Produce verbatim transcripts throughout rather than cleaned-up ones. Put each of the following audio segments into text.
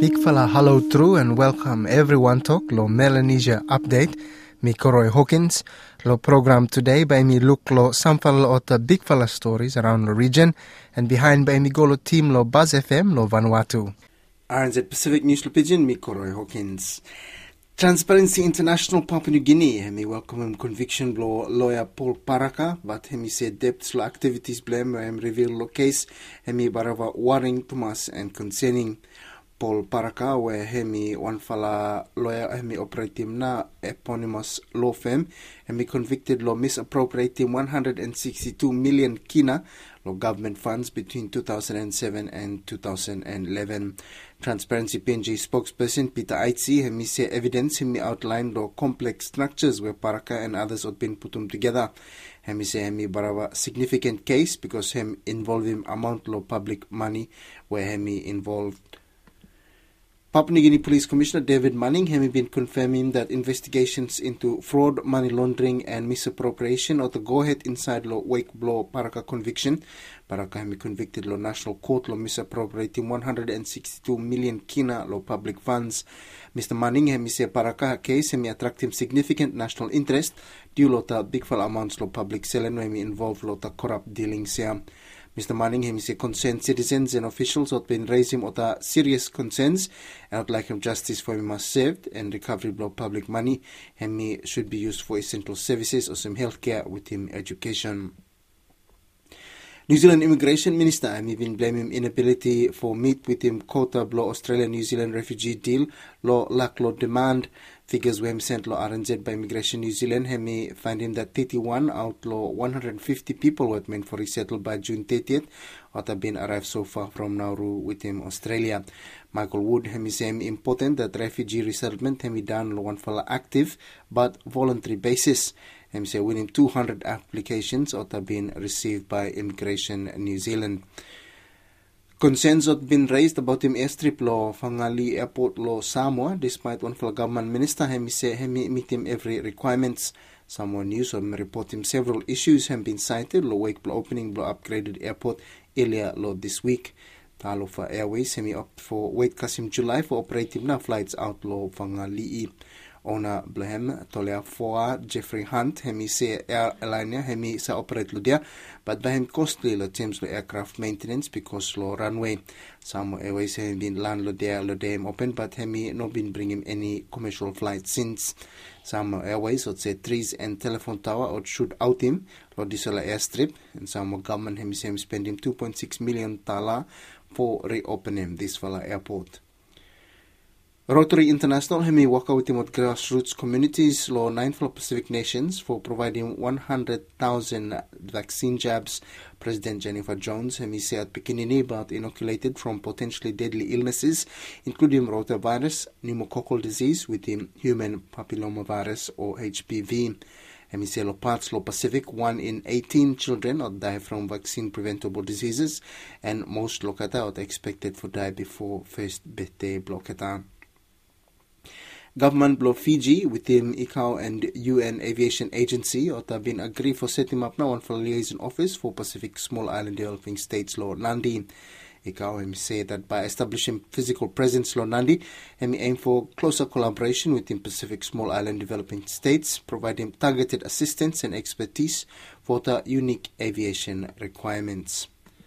Big fella hello through and welcome everyone to lo Melanesia update. Mi Koroy Hawkins. Lo program today by me look lo sample of the big fella stories around the region and behind by me go lo team lo Buzz F M lo Vanuatu. R N Z Pacific News lo Pigeon, mi Koroy Hawkins. Transparency International Papua New Guinea, hemi welcome him conviction lo lawyer Paul Paraka, but hemi say depths lo activities blame him reveal lo case, hemi barava worrying Thomas and concerning Paul Paraka, where hemi one fala lawyer hemi operating na eponymous law firm, hemi convicted lo misappropriating one hundred sixty-two million kina lo government funds between two thousand seven and two thousand eleven. Transparency P N G spokesperson Peter Aitzi hemi say evidence hemi outlined lo complex structures where Paraka and others had been put together. Hemi say hemi barava significant case because him involving amount lo public money where hemi involved. Papua New Guinea Police Commissioner David Manning has been confirming that investigations into fraud, money laundering and misappropriation are the go-ahead inside lo wake blow Paraka conviction. Paraka has been convicted lo National Court lo misappropriating one hundred sixty-two million kina lo public funds. Mister Manning has said Paraka case has attracted significant national interest due lo ta big fell amounts lo public selling has involved lo ta corrupt dealings here. Mister Manning has said concerned citizens and officials have been raising other serious concerns and would like him justice for him must saved and recovery of public money and should be used for essential services or some healthcare with him education. New Zealand Immigration Minister has been blaming inability for meet with him quota blow Australia-New Zealand refugee deal lo lack lo demand. Figures were sent lo R N Z by Immigration New Zealand have finding that thirty-one out lo one hundred fifty people were meant for resettle by June thirtieth or have been arrived so far from Nauru with him Australia. Michael Wood has said important that refugee resettlement has done lo one fella active but voluntary basis. He said winning two hundred applications or have been received by Immigration New Zealand. Concerns have been raised about him airstrip lo Whangali Airport lo Samoa, despite one for government minister he say he meet him every requirements. Samoa News have report him several issues have been cited lo wake lo opening lo upgraded airport earlier lo this week. Talofa Airways he opt for wait Kasim July for operating na flights out lo Whangali. Owner Blahem Tolea Foa Jeffrey Hunt hemi say airline hemi sa operate lo dia but Blahem costly lo terms lo aircraft maintenance because lo runway. Some airways have been land lo dia lo dem open but hemi no been bring him any commercial flights since. Some airways would say trees and telephone tower or shoot out him lo disala airstrip and some government hemi say him spending two point six million tala for reopening this fella airport. Rotary International hemi waka with him with grassroots communities lo nine for Pacific nations for providing one hundred thousand vaccine jabs. President Jennifer Jones hemi said Pekinini but inoculated from potentially deadly illnesses including rotavirus, pneumococcal disease with him human papillomavirus or H P V. Hemi say lo parts lo Pacific one in eighteen children or die from vaccine preventable diseases and most lokata are expected to die before first birthday blokata. Government blow Fiji within I C A O and U N Aviation Agency or have been agreed for setting up now one for liaison office for Pacific Small Island Developing States Law Nandi. I C A O M say that by establishing physical presence Law Nandi, M aim for closer collaboration within Pacific Small Island Developing States, providing targeted assistance and expertise for the unique aviation requirements.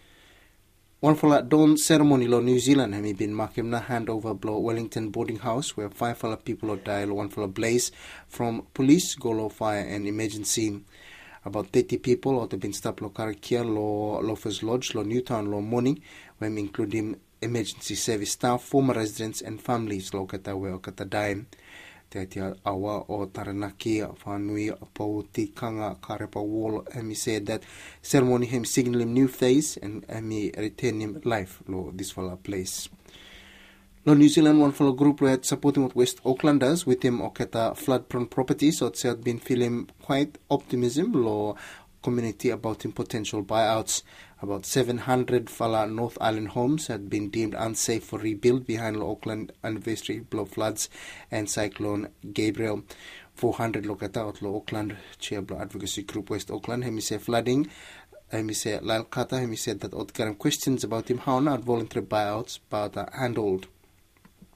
One for that dawn ceremony lo New Zealand have been marking na handover blow Wellington boarding house where five fella people are died one for a blaze from police, go lo fire and emergency. About thirty people have been stopped lo Karakia lo Loafers Lodge lo Newtown lo morning when including emergency service staff, former residents and families lo kata where kata died. Te awa o Taranaki whanui po tikanga karepa wall hemi said that ceremony him signal him new phase and hemi return him life lo this fella place. Lo New Zealand one fellow group lo had supporting what West Aucklanders with him oketa flood prone properties so it's had been feeling quite optimism lo community about him potential buyouts. About seven hundred fala North Island homes had been deemed unsafe for rebuild behind the Auckland anniversary blow floods and Cyclone Gabriel. four hundred lokata out lo Auckland chair blow advocacy group West Auckland hemi say flooding hemi say Lyle Kata hemi said that otkaram questions about him how not voluntary buyouts but uh, handled.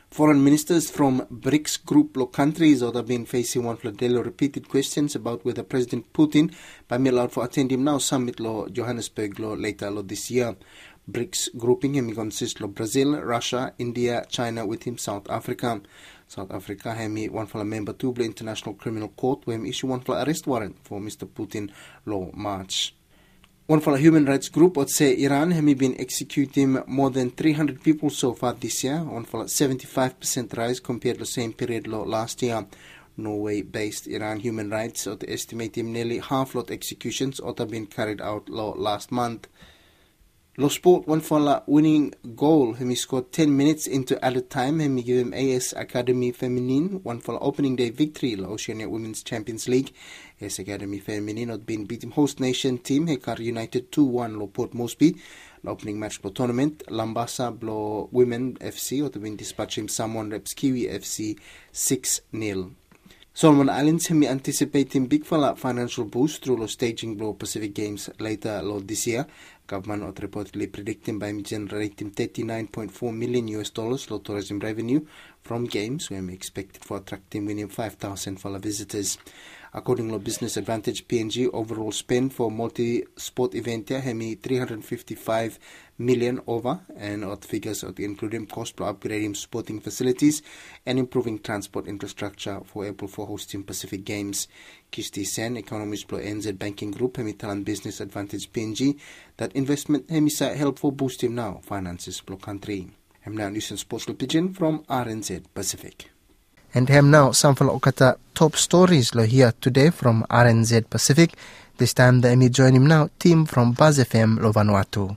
Foreign ministers from BRICS group lo countries that have been facing one of the repeated questions about whether President Putin by me allowed for attending now summit lo Johannesburg lo later lo this year. BRICS grouping hemi consists of Brazil, Russia, India, China with him South Africa. South Africa hemi one for a member to the International Criminal Court where him issue one for arrest warrant for Mister Putin lo March. One for a human rights group would say Iran hemi been executing more than three hundred people so far this year, one for a seventy-five percent rise compared to the same period lo last year. Norway-based Iran Human Rights would estimate him nearly half lot executions would have been carried out lo last month. Lo sport one for la winning goal. He scored ten minutes into added time. He gave him A S Academy Feminine one for la opening day victory. La Oceania Women's Champions League. A S Academy Feminine had been beating host nation team Hekar United two one lo Port Moresby. La opening match lo tournament. Lambasa blo Women F C had been dispatching someone reps Kiwi F C six nil. Solomon Islands hemi anticipating big fella financial boost through lo staging blow Pacific Games later lo this year. Government are reportedly predicting by generating thirty-nine point four million U S dollars lo tourism revenue from games where we expected for attracting winning five thousand for visitors. According to Business Advantage P N G, overall spend for multi-sport event here hemi three hundred fifty-five million over, and other figures of including cost for upgrading sporting facilities and improving transport infrastructure for able for hosting Pacific Games. Kisti Sen, economist for N Z Banking Group, hemi talan Business Advantage P N G, that investment hemi sa help for boosting now finances for country. I'm now News and Sports Pigeon from R N Z Pacific. And hem now some of the top stories lo here today from R N Z Pacific. This time the Emi join him now team from Buzz F M lo Vanuatu.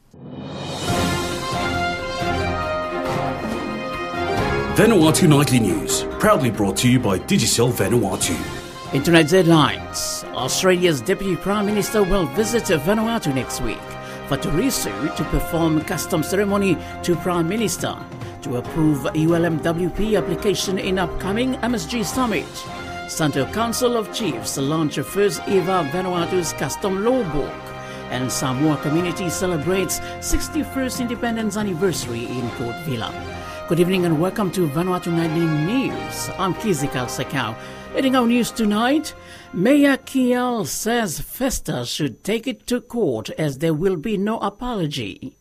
Vanuatu Nightly News, proudly brought to you by Digicel Vanuatu. Internet headlines. Australia's Deputy Prime Minister will visit Vanuatu next week for Turisu to perform custom ceremony to Prime Minister to approve U L M W P application in upcoming M S G Summit. Santo Council of Chiefs launch first ever Vanuatu's custom law book, and Samoa community celebrates sixty-first independence anniversary in Port Vila. Good evening and welcome to Vanuatu Nightly News. I'm Kizikal Sekau. Heading our news tonight, Mayor Kial says Festa should take it to court as there will be no apology.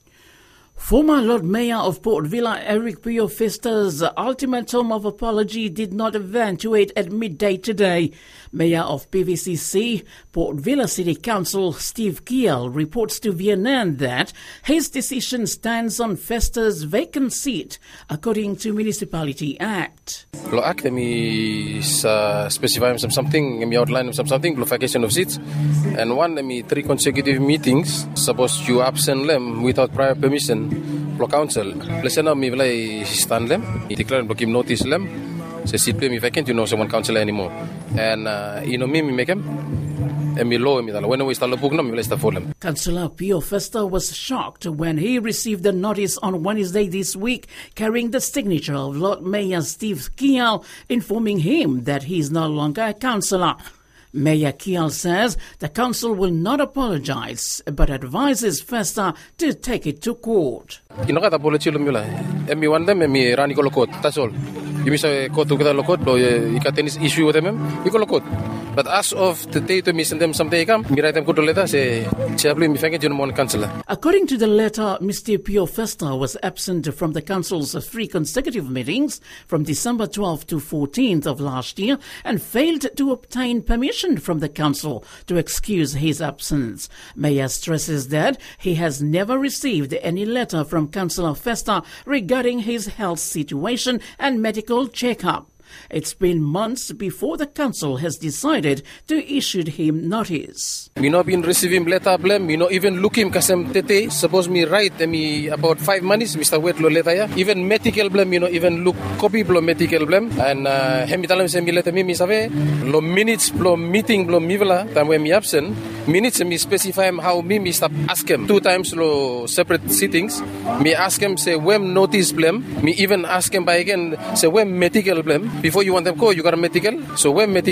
Former Lord Mayor of Port Vila, Eric Pio Festa's ultimatum of apology did not eventuate at midday today. Mayor of P V C C, Port Vila City Council, Steve Kiel, reports to V N N that his decision stands on Festa's vacant seat, according to Municipality Act. Lo act mi uh, specify some something, mi outline some something, vacation of seats, and one mi three consecutive meetings. Suppose you absent them without prior permission. Lo council, listen now, mi vilai stand them, declare and give notice them. Say seat play mi vacant, you know someone council anymore, and uh, you know me mi make them. And mi law mi dala. When we start the book, no mi vilai start for them. Councillor Pio Festa was shocked when he received a notice on Wednesday this week carrying the signature of Lord Mayor Steve Kiel informing him that he is no longer a councillor. Mayor Kiel says the council will not apologize, but advises Festa to take it to court. You know, apology lo mi vilai. And mi want them, and mi rani ko lo court. That's all. You miss a court to get a court, you got any issue with them, you go to court. But as of the day to miss them someday come, me write them good letter, say, Chaplain, me thank you, one councillor. According to the letter, Mister Pio Festa was absent from the council's three consecutive meetings from December twelfth to fourteenth of last year and failed to obtain permission from the council to excuse his absence. Mayor stresses that he has never received any letter from Councillor Festa regarding his health situation and medical checkup. It's been months before the council has decided to issue him notice. Me not been receiving letter blame, me not even look him kasem tete. Suppose me write me about five months, Mister Wet lo letter ya. Even medical blame, me not even look copy blo medical blame. And uh, hemi talam se me letter me me save. Lo minutes blo meeting blo me vela time when me absent. Minutes me specify him how me me stop ask him two times lo separate sittings. Me ask him say when notice blame. Me even ask him by again say when medical blame. Before you want them call, you got a medical. So when medical.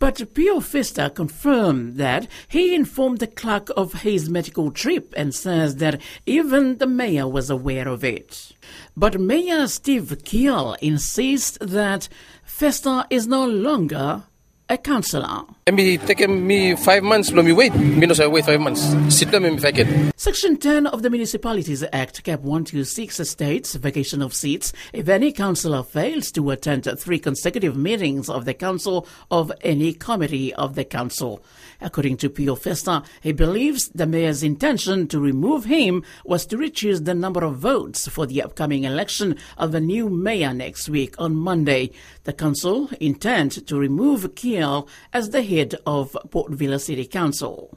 But Pio Festa confirmed that he informed the clerk of his medical trip and says that even the mayor was aware of it. But Mayor Steve Kiel insists that Festa is no longer a councillor. And me taken me five months, no me wait. Me no say wait five months. Sit down me vacate. Section ten of the Municipalities Act, Cap one twenty-six states vacation of seats if any councillor fails to attend three consecutive meetings of the council of any committee of the council. According to Pio Festa, he believes the mayor's intention to remove him was to reduce the number of votes for the upcoming election of a new mayor next week on Monday. The council intend to remove Kiel as the head of Port Vila City Council.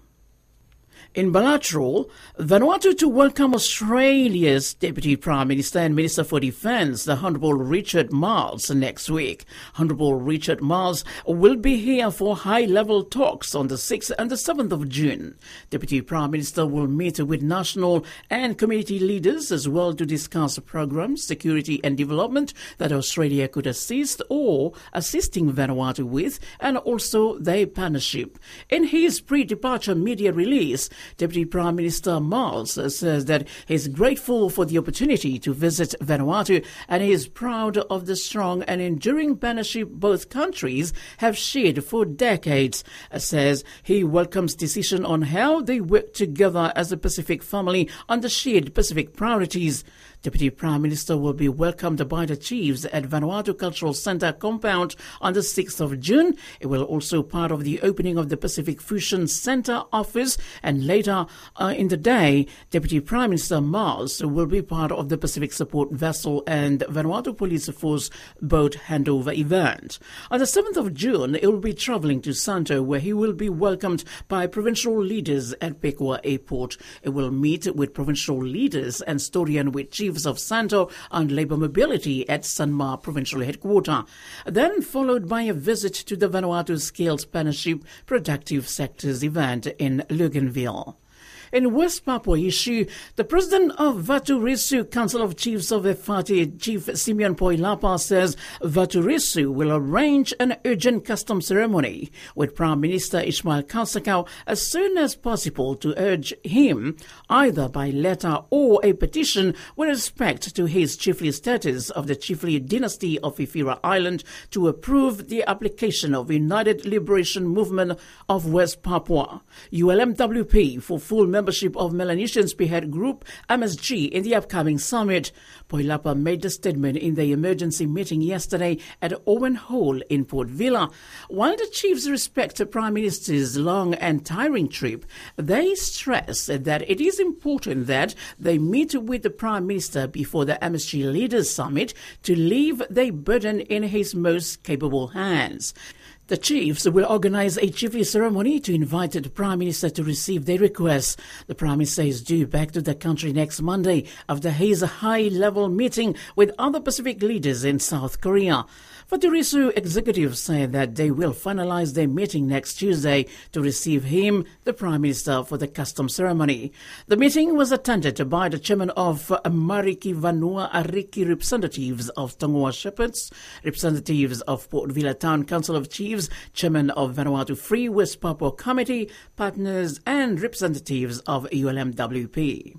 In bilateral, Vanuatu to welcome Australia's Deputy Prime Minister and Minister for Defence, the Honourable Richard Marles, next week. Honourable Richard Marles will be here for high-level talks on the sixth and the seventh of June. Deputy Prime Minister will meet with national and community leaders as well to discuss programs, security and development that Australia could assist or assisting Vanuatu with, and also their partnership. In his pre-departure media release, Deputy Prime Minister Marles says that he is grateful for the opportunity to visit Vanuatu and he is proud of the strong and enduring partnership both countries have shared for decades. Says he welcomes decision on how they work together as a Pacific family on the shared Pacific priorities. Deputy Prime Minister will be welcomed by the chiefs at Vanuatu Cultural Centre compound on the sixth of June. It will also be part of the opening of the Pacific Fusion Centre office, and later uh, in the day, Deputy Prime Minister Marles will be part of the Pacific Support Vessel and Vanuatu Police Force boat handover event. On the seventh of June, he will be travelling to Santo, where he will be welcomed by provincial leaders at Pekua Airport. He will meet with provincial leaders and Storian with chiefs of Santo on labour mobility at Sanma Provincial Headquarters, then followed by a visit to the Vanuatu Skills Partnership Productive Sectors event in Luganville. In West Papua issue, the president of Vaturisu Council of Chiefs of Efate, Chief Simeon Poilapa, says Vaturisu will arrange an urgent custom ceremony with Prime Minister Ismail Kalsakau as soon as possible to urge him, either by letter or a petition with respect to his chiefly status of the chiefly dynasty of Ifira Island, to approve the application of United Liberation Movement of West Papua, U L M W P, for full membership of Melanesian Spearhead Group, M S G, in the upcoming summit. Poilapa made the statement in the emergency meeting yesterday at Owen Hall in Port Vila. While the chiefs respect the Prime Minister's long and tiring trip, they stress that it is important that they meet with the Prime Minister before the M S G Leaders Summit to leave their burden in his most capable hands. The chiefs will organize a chiefly ceremony to invite the Prime Minister to receive their requests. The Prime Minister is due back to the country next Monday after his high-level meeting with other Pacific leaders in South Korea. Vaturisu executives say that they will finalize their meeting next Tuesday to receive him, the Prime Minister, for the custom ceremony. The meeting was attended by the chairman of Mariki Vanua Ariki, representatives of Tongoa Shepherds, representatives of Port Vila Town Council of Chiefs, chairman of Vanuatu Free West Papua Committee, partners and representatives of U L M W P.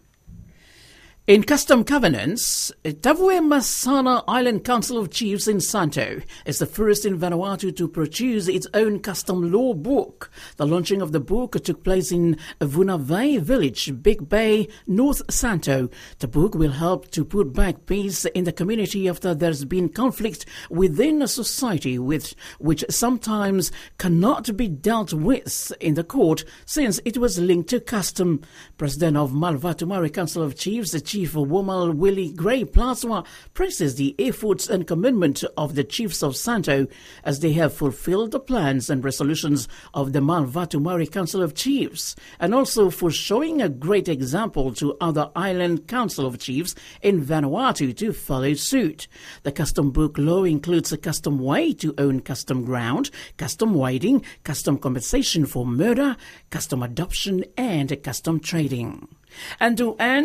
In custom governance, Tavue Masana Island Council of Chiefs in Santo is the first in Vanuatu to produce its own custom law book. The launching of the book took place in Vunavai Village, Big Bay, North Santo. The book will help to put back peace in the community after there's been conflict within a society with which sometimes cannot be dealt with in the court since it was linked to custom. President of Malvatumari Council of Chiefs, the Chief Womal Willie Gray Plasma, praises the efforts and commitment of the chiefs of Santo as they have fulfilled the plans and resolutions of the Malvatumari Council of Chiefs, and also for showing a great example to other island council of chiefs in Vanuatu to follow suit. The custom book law includes a custom way to own custom ground, custom wading, custom compensation for murder, custom adoption, and custom trading. And to end,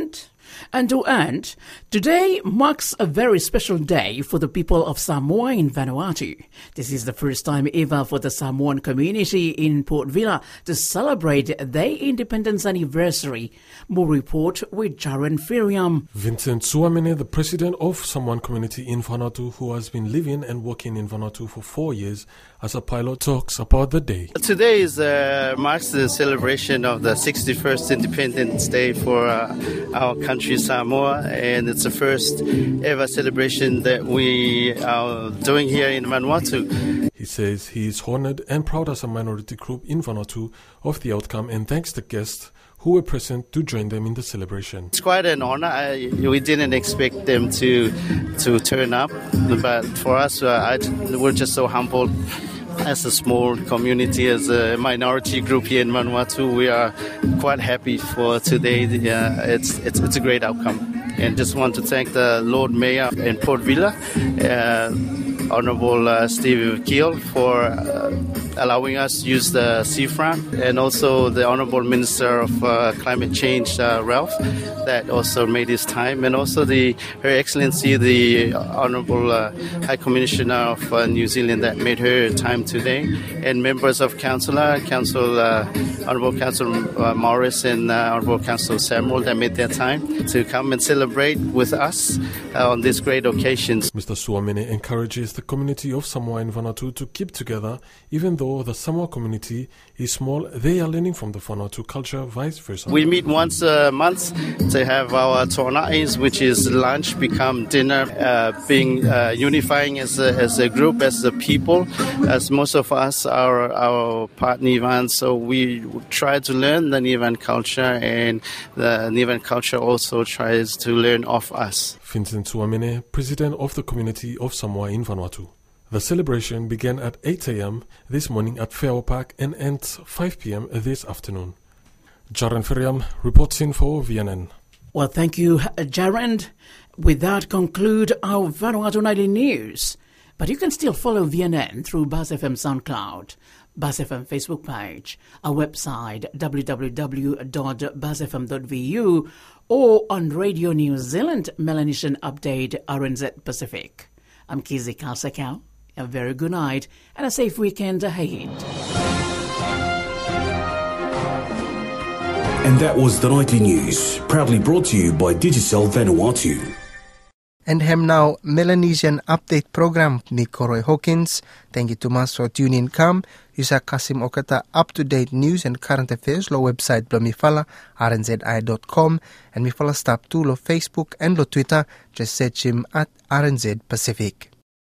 And to end, today marks a very special day for the people of Samoa in Vanuatu. This is the first time ever for the Samoan community in Port Vila to celebrate their independence anniversary. More report with Jaren Firiam. Vincent Suamene, the president of Samoan community in Vanuatu, who has been living and working in Vanuatu for four years as a pilot, talks about the day. Today is uh, marks the celebration of the sixty-first Independence Day for uh, our country Samoa, and it's the first ever celebration that we are doing here in Vanuatu. He says he is honored and proud as a minority group in Vanuatu of the outcome and thanks the guests who were present to join them in the celebration. It's quite an honor. I, we didn't expect them to to turn up, but for us, uh, I, we're just so humbled. As a small community, as a minority group here in Vanuatu, we are quite happy for today. Uh, it's, it's it's a great outcome, and just want to thank the Lord Mayor in Port Vila, uh, Honourable uh, Steve Keel, for uh, allowing us to use the seafront, and also the Honourable Minister of uh, Climate Change, uh, Ralph, that also made his time, and also the Her Excellency, the Honourable uh, High Commissioner of uh, New Zealand, that made her time today, and members of Council, Council uh, Honourable Council uh, Morris and uh, Honourable Council Samuel, that made their time to come and celebrate with us uh, on this great occasions. Mister Suamene encourages the community of Samoa and Vanuatu to keep together. Even though the Samoa community is small, they are learning from the Vanuatu culture, vice versa. We meet once a month to have our tornais, which is lunch, become dinner, uh, being uh, unifying as a, as a group, as a people, as most of us are our part Nivan, so we try to learn the Nivan culture, and the Nivan culture also tries to learn of us. Vincent Suamene, president of the community of Samoa in Vanuatu. The celebration began at eight a.m. this morning at Wheao Park and ends five p.m. this afternoon. Jaren Firiam reports in for V N N. Well, thank you, Jaren. With that, conclude our Vanuatu Nightly News. But you can still follow V N N through Buzz F M SoundCloud, Buzz F M Facebook page, our website w w w dot buzz f m dot v u, or on Radio New Zealand Melanesian Update R N Z Pacific. I'm Kizzy Kalsakau. A very good night and a safe weekend ahead. And that was the Nightly News, proudly brought to you by Digicel Vanuatu. And hem now Melanesian Update Program ni Koroi Hawkins. Thank you to mas for tuning come. Yusa Kasim Okata up-to-date news and current affairs lo website blo mifala r n z i dot com and mifala stop to lo Facebook and lo Twitter. Just search him at R N Z Pacific.